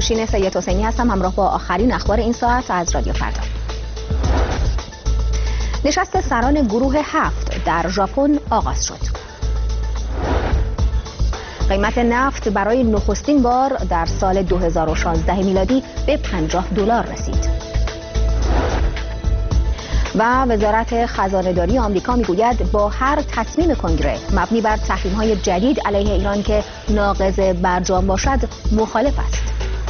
نوشین سید حسینی هستم، همراه با آخرین اخبار این ساعت از رادیو فردا. نشست سران گروه 7 در ژاپن آغاز شد. قیمت نفت برای نخستین بار در سال 2016 میلادی به $50 رسید. و وزارت خزانه‌داری آمریکا میگوید با هر تصمیم کنگره مبنی بر تحریم‌های جدید علیه ایران که ناقض برجام باشد مخالف است.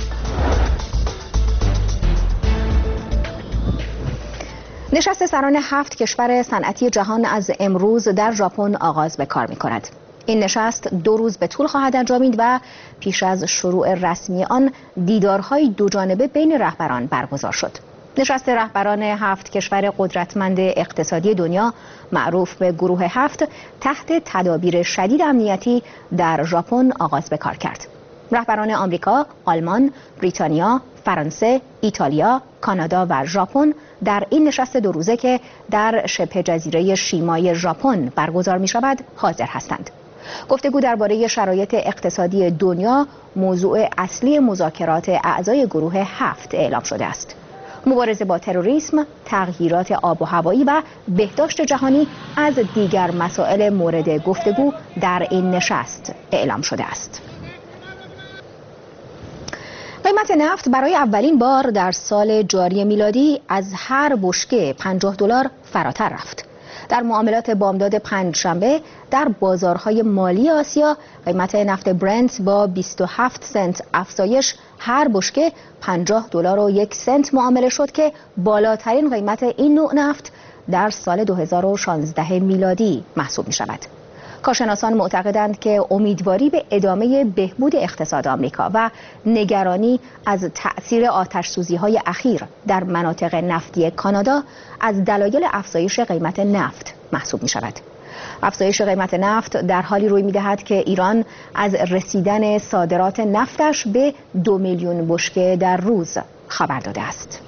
نشست سران 7 کشور صنعتی جهان از امروز در ژاپن آغاز به کار می‌کند. این نشست 2 روز به طول خواهد انجامید و پیش از شروع رسمی آن دیدارهای دوجانبه بین رهبران برگزار شد. نشست رهبران 7 کشور قدرتمند اقتصادی دنیا معروف به گروه 7 تحت تدابیر شدید امنیتی در ژاپن آغاز به کار کرد. رهبران آمریکا، آلمان، بریتانیا، فرانسه، ایتالیا، کانادا و ژاپن در این نشست 2 روزه که در شبه جزیره شیمای ژاپن برگزار می شود حاضر هستند. گفتگو درباره شرایط اقتصادی دنیا موضوع اصلی مذاکرات اعضای گروه 7 اعلام شده است. مبارزه با تروریسم، تغییرات آب و هوایی و بهداشت جهانی از دیگر مسائل مورد گفتگو در این نشست اعلام شده است. قیمت نفت برای اولین بار در سال جاری میلادی از هر بشکه $50 فراتر رفت. در معاملات بامداد پنجشنبه در بازارهای مالی آسیا قیمت نفت برنت با 27 سنت افزایش هر بشکه $50.01 معامله شد که بالاترین قیمت این نوع نفت در سال 2016 میلادی محسوب می شود. کارشناسان معتقدند که امیدواری به ادامه بهبود اقتصاد آمریکا و نگرانی از تأثیر آتش‌سوزی‌های اخیر در مناطق نفتی کانادا از دلایل افزایش قیمت نفت محسوب می شود. افزایش قیمت نفت در حالی روی می دهد که ایران از رسیدن صادرات نفتش به 2 میلیون بشکه در روز خبر داده است.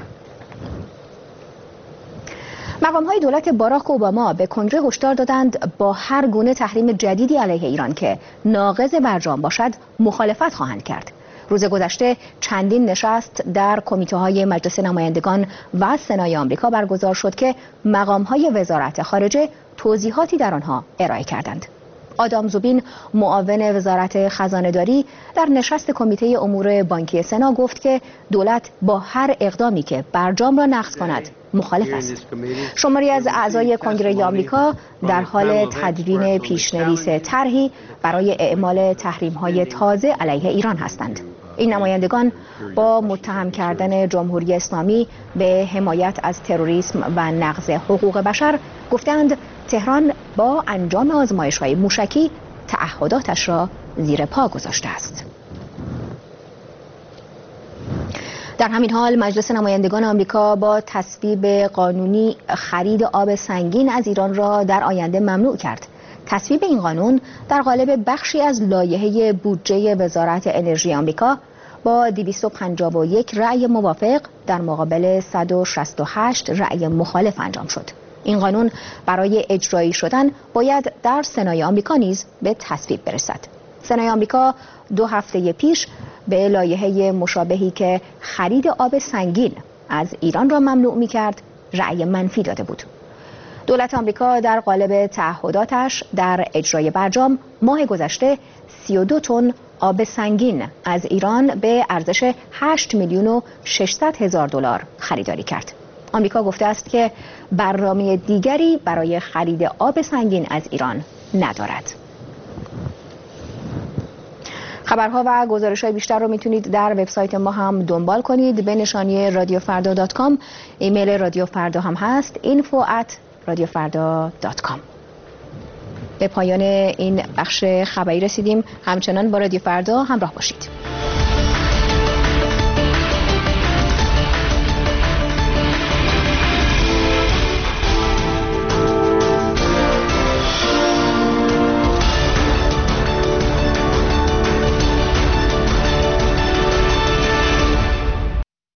مقام‌های دولت باراک اوباما به کنگره هشدار دادند با هر گونه تحریم جدیدی علیه ایران که ناقض برجام باشد مخالفت خواهند کرد. روز گذشته چندین نشست در کمیته‌های مجلس نمایندگان و سنای آمریکا برگزار شد که مقام‌های وزارت خارجه توضیحاتی در آنها ارائه کردند. آدام زوبین معاون وزارت خزانه‌داری در نشست کمیته امور بانکی سنا گفت که دولت با هر اقدامی که برجام را نقض کند مخالف است. شماری از اعضای کنگره آمریکا در حال تدوین پیشنویس طرحی برای اعمال تحریم‌های تازه علیه ایران هستند. این نمایندگان با متهم کردن جمهوری اسلامی به حمایت از تروریسم و نقض حقوق بشر گفتند تهران با انجام آزمایش‌های موشکی تعهداتش را زیر پا گذاشته است. در همین حال مجلس نمایندگان آمریکا با تصویب قانونی خرید آب سنگین از ایران را در آینده ممنوع کرد. تصویب این قانون در قالب بخشی از لایحه بودجه وزارت انرژی آمریکا با 251 رأی موافق در مقابل 168 رأی مخالف انجام شد. این قانون برای اجرایی شدن باید در سنای آمریکا نیز به تصویب برسد. سنای آمریکا 2 هفته پیش به لایحه مشابهی که خرید آب سنگین از ایران را ممنوع می‌کرد رأی منفی داده بود. دولت آمریکا در قالب تعهداتش در اجرای برجام ماه گذشته 32 تن آب سنگین از ایران به ارزش $8,600,000 خریداری کرد. آمریکا گفته است که برنامه دیگری برای خرید آب سنگین از ایران ندارد. خبرها و گزارش‌های بیشتر رو میتونید در وبسایت ما هم دنبال کنید به نشانی radiofarda.com. ایمیل رادیو فردا هم هست info@radiofarda.com. به پایان این بخش خبری رسیدیم. همچنان با رادیو فردا همراه باشید.